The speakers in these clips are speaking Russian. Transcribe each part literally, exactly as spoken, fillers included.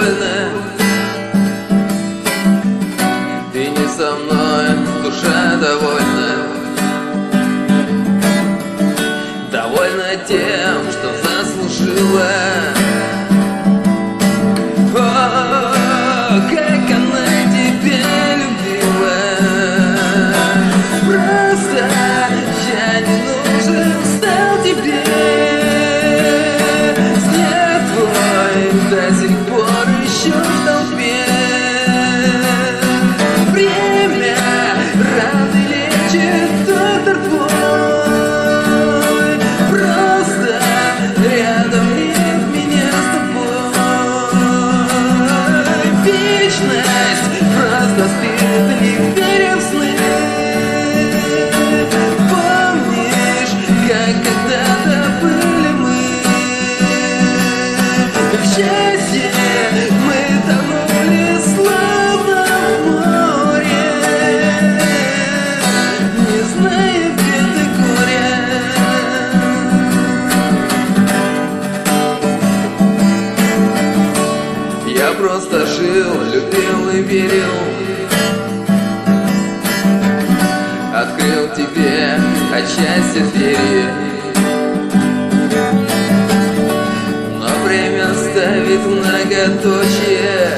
больно. Ты не со мной, душа довольна. Довольна тем, что заслужила. О, как она тебя любила. Просто я не нужен стал тебе. След твой до сих пор еще в толпе. Время раны лечит, доктор твой. Просто рядом нет меня с тобой. Вечность просто спит, не веря в сны. Помнишь, как когда-то были мы. В счастье мы тонули словно в море, не зная бед и горя. Я просто жил, любил и верил. Открыл тебе от счастья двери. Но время ставит многоточие.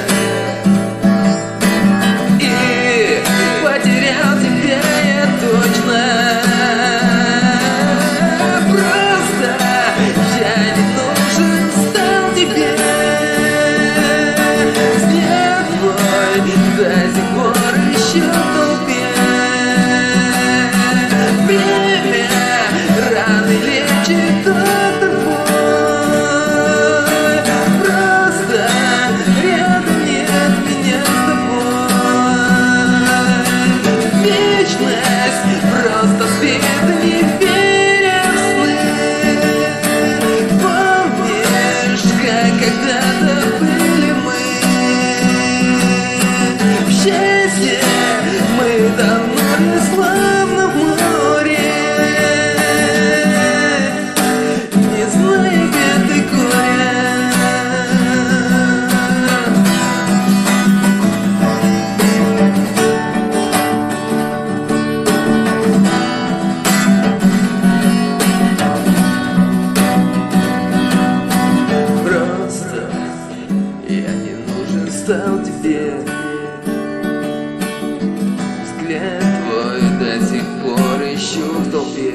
И потерял тебя я точно. Просто я не нужен стал тебе. След твой до сих пор еще в толпе. Время раны лечит, доктор твой. Просто рядом нет меня с тобой. Вечность просто спит, не веря в сны. Помнишь, как когда-то были мы. В счастье мы тонули словно в море, не зная бед и горя. Просто я не нужен стал тебе. Взгляд твой до сих пор еще в толпе.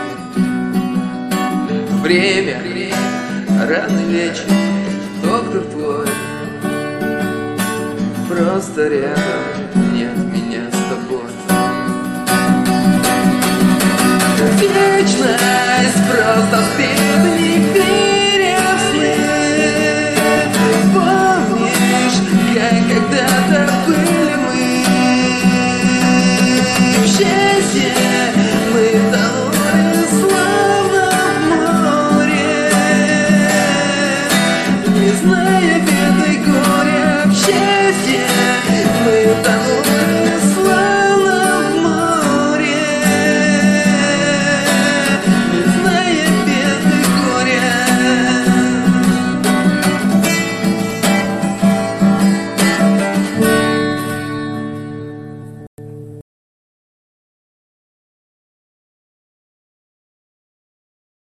Время рано лечит, доктор твой. Просто рядом